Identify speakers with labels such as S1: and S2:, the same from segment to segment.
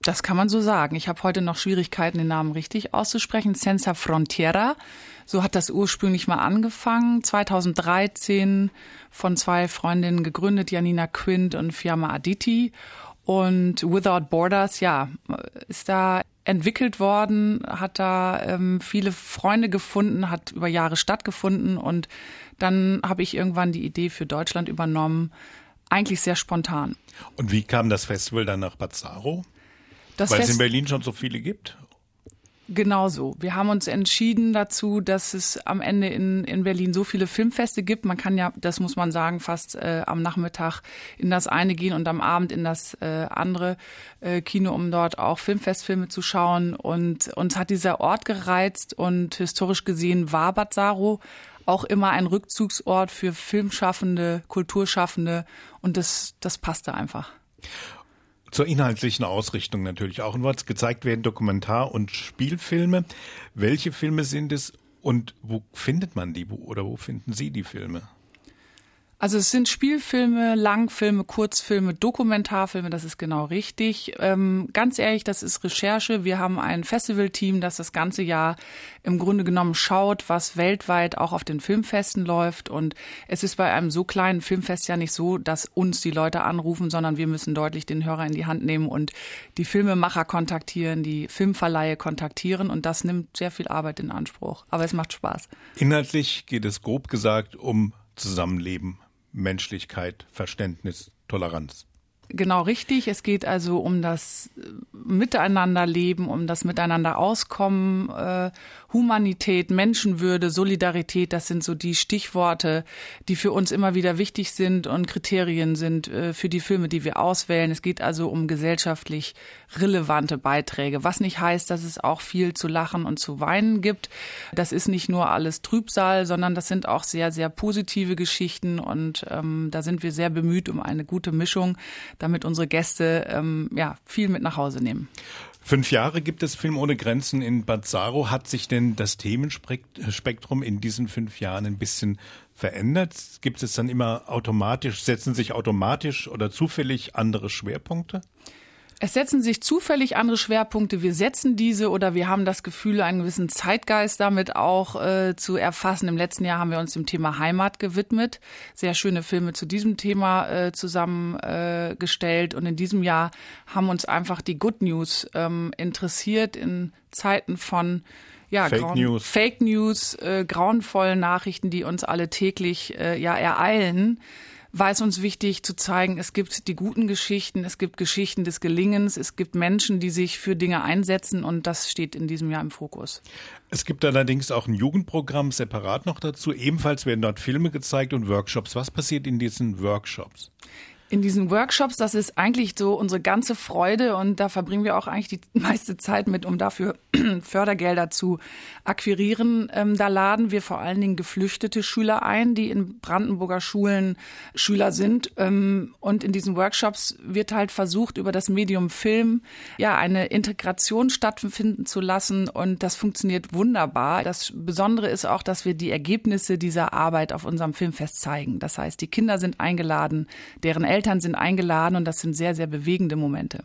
S1: Das kann man so sagen. Ich habe heute noch Schwierigkeiten, den Namen richtig auszusprechen. Senza Frontiera, so hat das ursprünglich mal angefangen. 2013 von 2 Freundinnen gegründet, Janina Quint und Fiamma Aditi. Und Without Borders, ja, ist da entwickelt worden, hat da viele Freunde gefunden, hat über Jahre stattgefunden. Und dann habe ich irgendwann die Idee für Deutschland übernommen, eigentlich sehr spontan.
S2: Und wie kam das Festival dann nach Bazzaro? Weil es in Berlin schon so viele gibt?
S1: Genau so. Wir haben uns entschieden dazu, dass es am Ende in Berlin so viele Filmfeste gibt. Man kann ja, das muss man sagen, fast am Nachmittag in das eine gehen und am Abend in das andere Kino, um dort auch Filmfestfilme zu schauen. Und uns hat dieser Ort gereizt und historisch gesehen war Bazzaro auch immer ein Rückzugsort für Filmschaffende, Kulturschaffende und das passte einfach.
S2: Zur inhaltlichen Ausrichtung natürlich auch. Und was gezeigt werden Dokumentar- und Spielfilme. Welche Filme sind es und wo findet man die oder wo finden Sie die Filme?
S1: Also es sind Spielfilme, Langfilme, Kurzfilme, Dokumentarfilme, das ist genau richtig. Ganz ehrlich, das ist Recherche. Wir haben ein Festivalteam, das ganze Jahr im Grunde genommen schaut, was weltweit auch auf den Filmfesten läuft. Und es ist bei einem so kleinen Filmfest ja nicht so, dass uns die Leute anrufen, sondern wir müssen deutlich den Hörer in die Hand nehmen und die Filmemacher kontaktieren, die Filmverleihe kontaktieren. Und das nimmt sehr viel Arbeit in Anspruch. Aber es macht Spaß.
S2: Inhaltlich geht es grob gesagt um Zusammenleben. Menschlichkeit, Verständnis, Toleranz.
S1: Genau richtig. Es geht also um das Miteinanderleben, um das Miteinander-Auskommen, Humanität, Menschenwürde, Solidarität. Das sind so die Stichworte, die für uns immer wieder wichtig sind und Kriterien sind für die Filme, die wir auswählen. Es geht also um gesellschaftlich relevante Beiträge, was nicht heißt, dass es auch viel zu lachen und zu weinen gibt. Das ist nicht nur alles Trübsal, sondern das sind auch sehr, sehr positive Geschichten und da sind wir sehr bemüht um eine gute Mischung, damit unsere Gäste viel mit nach Hause nehmen.
S2: 5 Jahre gibt es Film ohne Grenzen in Bazzaro. Hat sich denn das Themenspektrum in diesen 5 Jahren ein bisschen verändert? Gibt es dann setzen sich automatisch oder zufällig andere Schwerpunkte?
S1: Es setzen sich zufällig andere Schwerpunkte. Wir setzen diese oder wir haben das Gefühl, einen gewissen Zeitgeist damit auch zu erfassen. Im letzten Jahr haben wir uns dem Thema Heimat gewidmet. Sehr schöne Filme zu diesem Thema zusammengestellt. Und in diesem Jahr haben uns einfach die Good News interessiert in Zeiten von Fake News, grauenvollen Nachrichten, die uns alle täglich ereilen. War es uns wichtig zu zeigen, es gibt die guten Geschichten, es gibt Geschichten des Gelingens, es gibt Menschen, die sich für Dinge einsetzen und das steht in diesem Jahr im Fokus.
S2: Es gibt allerdings auch ein Jugendprogramm separat noch dazu. Ebenfalls werden dort Filme gezeigt und Workshops. Was passiert in diesen Workshops?
S1: In diesen Workshops, das ist eigentlich so unsere ganze Freude und da verbringen wir auch eigentlich die meiste Zeit mit, um dafür Fördergelder zu akquirieren. Da laden wir vor allen Dingen geflüchtete Schüler ein, die in Brandenburger Schulen Schüler sind. Und in diesen Workshops wird halt versucht, über das Medium Film eine Integration stattfinden zu lassen und das funktioniert wunderbar. Das Besondere ist auch, dass wir die Ergebnisse dieser Arbeit auf unserem Filmfest zeigen. Das heißt, die Kinder sind eingeladen, deren Eltern sind eingeladen und das sind sehr, sehr bewegende Momente.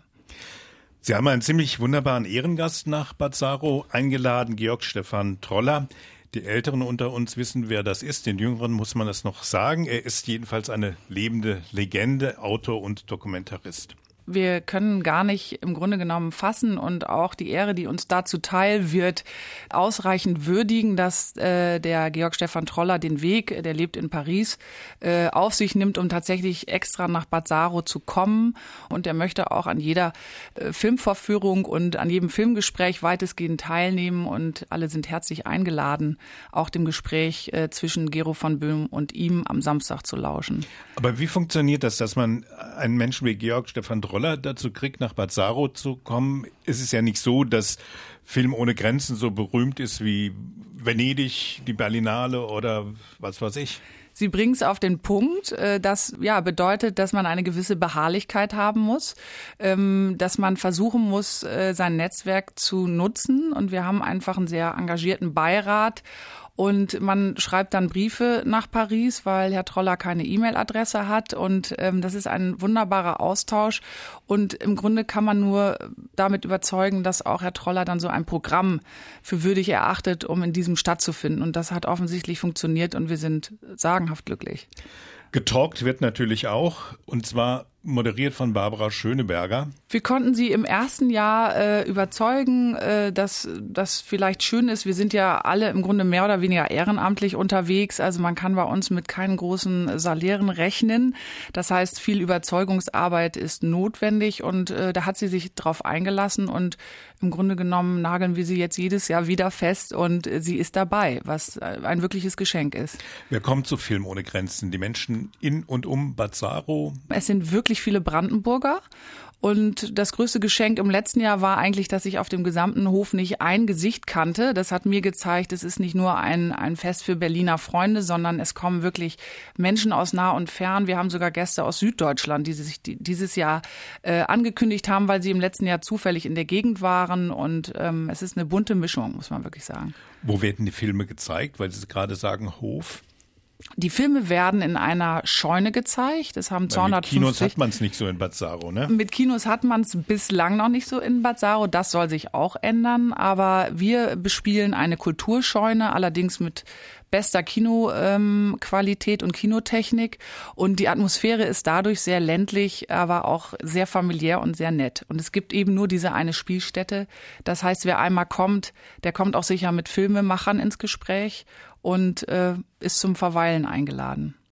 S2: Sie haben einen ziemlich wunderbaren Ehrengast nach Bazzaro eingeladen, Georg Stephan Troller. Die Älteren unter uns wissen, wer das ist. Den Jüngeren muss man das noch sagen. Er ist jedenfalls eine lebende Legende, Autor und Dokumentarist.
S1: Wir können gar nicht im Grunde genommen fassen und auch die Ehre, die uns da zuteil wird, ausreichend würdigen, dass der Georg Stephan Troller den Weg, der lebt in Paris, auf sich nimmt, um tatsächlich extra nach Bazzaro zu kommen. Und er möchte auch an jeder Filmvorführung und an jedem Filmgespräch weitestgehend teilnehmen. Und alle sind herzlich eingeladen, auch dem Gespräch zwischen Gero von Böhm und ihm am Samstag zu lauschen.
S2: Aber wie funktioniert das, dass man einen Menschen wie Georg Stephan Troller dazu kriegt, nach Bazzaro zu kommen? Es ist ja nicht so, dass Film ohne Grenzen so berühmt ist wie Venedig, die Berlinale oder was weiß ich.
S1: Sie bringen es auf den Punkt. Das bedeutet, dass man eine gewisse Beharrlichkeit haben muss, dass man versuchen muss, sein Netzwerk zu nutzen. Und wir haben einfach einen sehr engagierten Beirat. Und man schreibt dann Briefe nach Paris, weil Herr Troller keine E-Mail-Adresse hat. Und das ist ein wunderbarer Austausch. Und im Grunde kann man nur damit überzeugen, dass auch Herr Troller dann so ein Programm für würdig erachtet, um in diesem stattzufinden. Und das hat offensichtlich funktioniert und wir sind sagenhaft glücklich.
S2: Getalkt wird natürlich auch, und zwar moderiert von Barbara Schöneberger.
S1: Wir konnten sie im ersten Jahr überzeugen, dass das vielleicht schön ist. Wir sind ja alle im Grunde mehr oder weniger ehrenamtlich unterwegs. Also man kann bei uns mit keinen großen Salären rechnen. Das heißt, viel Überzeugungsarbeit ist notwendig und da hat sie sich drauf eingelassen und im Grunde genommen nageln wir sie jetzt jedes Jahr wieder fest und sie ist dabei, was ein wirkliches Geschenk ist.
S2: Wer kommt zu Film ohne Grenzen? Die Menschen in und um Bazzaro?
S1: Es sind wirklich viele Brandenburger. Und das größte Geschenk im letzten Jahr war eigentlich, dass ich auf dem gesamten Hof nicht ein Gesicht kannte. Das hat mir gezeigt, es ist nicht nur ein Fest für Berliner Freunde, sondern es kommen wirklich Menschen aus nah und fern. Wir haben sogar Gäste aus Süddeutschland, die sich dieses Jahr angekündigt haben, weil sie im letzten Jahr zufällig in der Gegend waren. Und es ist eine bunte Mischung, muss man wirklich sagen.
S2: Wo werden die Filme gezeigt? Weil Sie gerade sagen Hof.
S1: Die Filme werden in einer Scheune gezeigt. Es haben 250.
S2: Mit Kinos hat man es nicht so in Bazzaro, ne?
S1: Mit Kinos hat man es bislang noch nicht so in Bazzaro. Das soll sich auch ändern. Aber wir bespielen eine Kulturscheune, allerdings mit bester Kinoqualität und Kinotechnik. Und die Atmosphäre ist dadurch sehr ländlich, aber auch sehr familiär und sehr nett. Und es gibt eben nur diese eine Spielstätte. Das heißt, wer einmal kommt, der kommt auch sicher mit Filmemachern ins Gespräch und ist zum Verweilen eingeladen.